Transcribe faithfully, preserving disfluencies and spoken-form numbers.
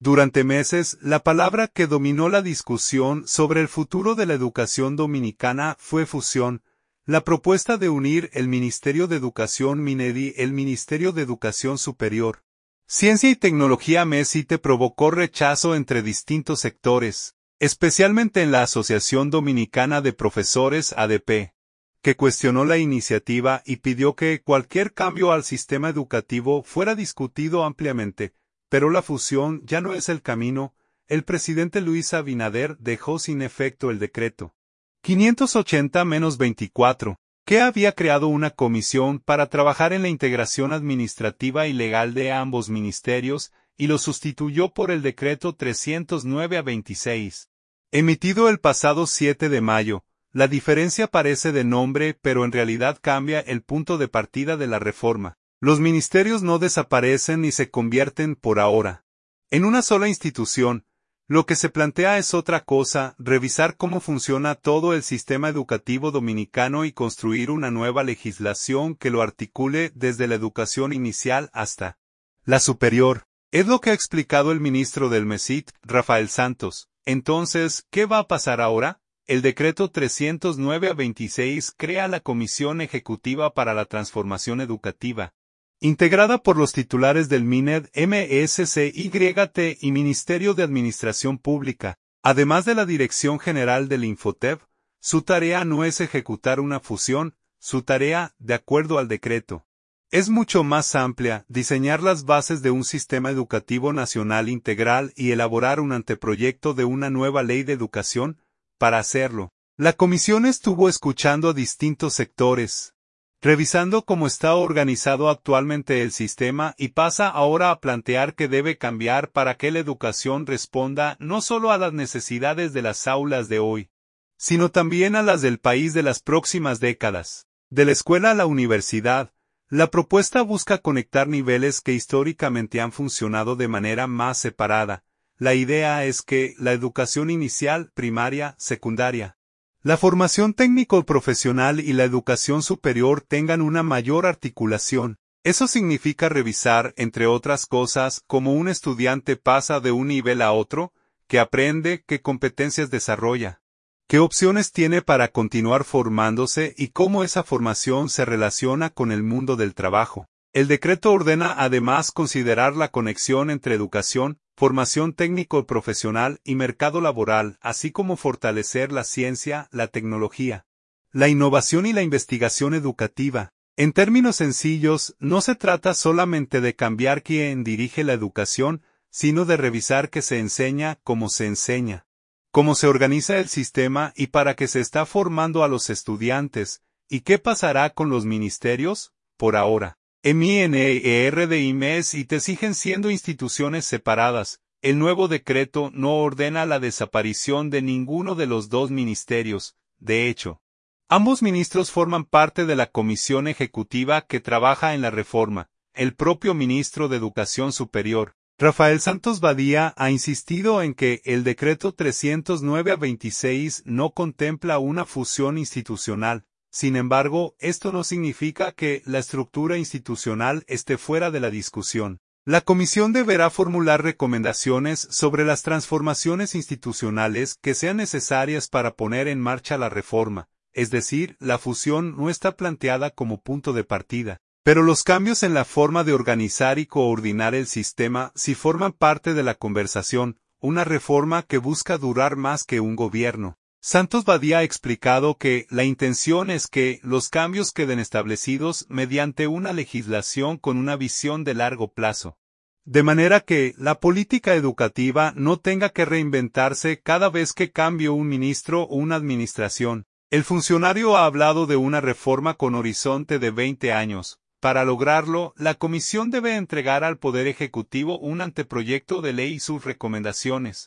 Durante meses, la palabra que dominó la discusión sobre el futuro de la educación dominicana fue fusión. La propuesta de unir el Ministerio de Educación Minedi el Ministerio de Educación Superior, Ciencia y Tecnología MESITE provocó rechazo entre distintos sectores, especialmente en la Asociación Dominicana de Profesores A D P, que cuestionó la iniciativa y pidió que cualquier cambio al sistema educativo fuera discutido ampliamente, pero la fusión ya no es el camino. El presidente Luis Abinader dejó sin efecto el decreto quinientos ochenta veinticuatro, que había creado una comisión para trabajar en la integración administrativa y legal de ambos ministerios, y lo sustituyó por el decreto trescientos nueve a veintiséis, emitido el pasado siete de mayo. La diferencia parece de nombre, pero en realidad cambia el punto de partida de la reforma. Los ministerios no desaparecen ni se convierten por ahora en una sola institución. Lo que se plantea es otra cosa: revisar cómo funciona todo el sistema educativo dominicano y construir una nueva legislación que lo articule desde la educación inicial hasta la superior. Es lo que ha explicado el ministro del MESIT, Rafael Santos. Entonces, ¿qué va a pasar ahora? El decreto trescientos nueve a veintiséis crea la Comisión Ejecutiva para la Transformación Educativa, integrada por los titulares del MINED, M S C Y T y Ministerio de Administración Pública, además de la Dirección General del Infotep. Su tarea no es ejecutar una fusión, su tarea, de acuerdo al decreto, es mucho más amplia: diseñar las bases de un sistema educativo nacional integral y elaborar un anteproyecto de una nueva ley de educación. Para hacerlo, la comisión estuvo escuchando a distintos sectores, revisando cómo está organizado actualmente el sistema, y pasa ahora a plantear qué debe cambiar para que la educación responda no solo a las necesidades de las aulas de hoy, sino también a las del país de las próximas décadas. De la escuela a la universidad, la propuesta busca conectar niveles que históricamente han funcionado de manera más separada. La idea es que la educación inicial, primaria, secundaria, la formación técnico-profesional y la educación superior tengan una mayor articulación. Eso significa revisar, entre otras cosas, cómo un estudiante pasa de un nivel a otro, qué aprende, qué competencias desarrolla, qué opciones tiene para continuar formándose y cómo esa formación se relaciona con el mundo del trabajo. El decreto ordena además considerar la conexión entre educación, formación técnico-profesional y mercado laboral, así como fortalecer la ciencia, la tecnología, la innovación y la investigación educativa. En términos sencillos, no se trata solamente de cambiar quién dirige la educación, sino de revisar qué se enseña, cómo se enseña, cómo se organiza el sistema y para qué se está formando a los estudiantes. ¿Y qué pasará con los ministerios? Por ahora, MINER y MESITE siguen siendo instituciones separadas. El nuevo decreto no ordena la desaparición de ninguno de los dos ministerios. De hecho, ambos ministros forman parte de la comisión ejecutiva que trabaja en la reforma. El propio ministro de Educación Superior, Rafael Santos Badía, ha insistido en que el decreto trescientos nueve a veintiséis no contempla una fusión institucional. Sin embargo, esto no significa que la estructura institucional esté fuera de la discusión. La comisión deberá formular recomendaciones sobre las transformaciones institucionales que sean necesarias para poner en marcha la reforma, es decir, la fusión no está planteada como punto de partida, pero los cambios en la forma de organizar y coordinar el sistema sí forman parte de la conversación, una reforma que busca durar más que un gobierno. Santos Badía ha explicado que la intención es que los cambios queden establecidos mediante una legislación con una visión de largo plazo, de manera que la política educativa no tenga que reinventarse cada vez que cambie un ministro o una administración. El funcionario ha hablado de una reforma con horizonte de veinte años. Para lograrlo, la comisión debe entregar al Poder Ejecutivo un anteproyecto de ley y sus recomendaciones.